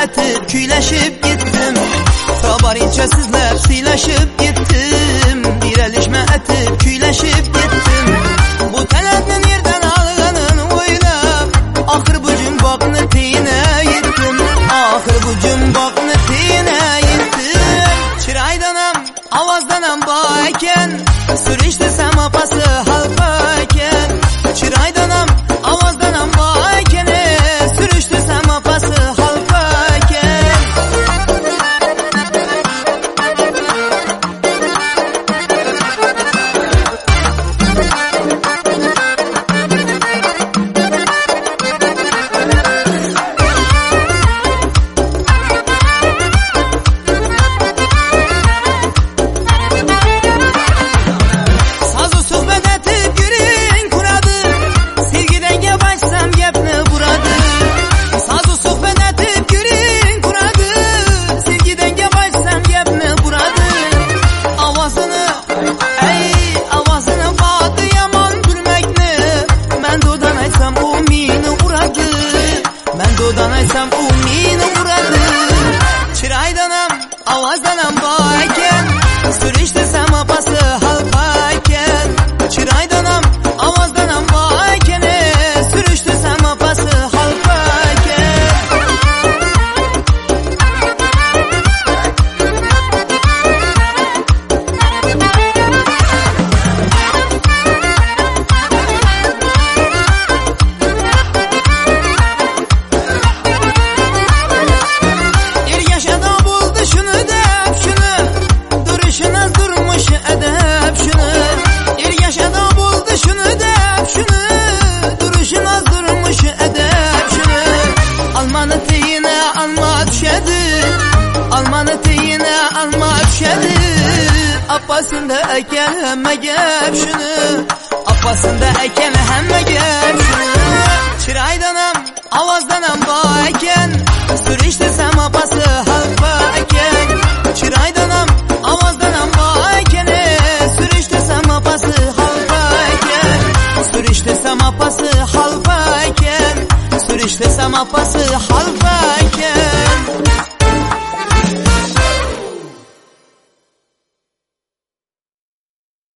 etip kuylaşıp gittim. Tabarinçe sizler sıylaşıp gittim. Direlişme etip kuylaşıp gittim. Bu telefon yerden alganın oynap, ahır bu cümbakını tine yittim. Ahır bu cümbakını tine yittim. Çıraydanam, avazdanam bayken, sürüştü semapası halkayken. Çıraydanam, avazdanam bayken, sürüştü semapası halkayken. Danaysam umini uradı. Çıraydanam, avazdanam bayken, sürüştü semapası halkayken. Çıraydanam, avazdanam bayken, sürüştü semapası halkayken. Almanı teyine alma düşedi. Appasında eken hemme gep şunu. Appasında eken hemme gep şunu. Çıraydanam, avazdanam bayken, sürüştü semapası halkayken. Çıraydanam, avazdanam bayken, sürüştü semapası halkayken. Sürüştü semapası halkayken. Sürüştü semapası halkayken.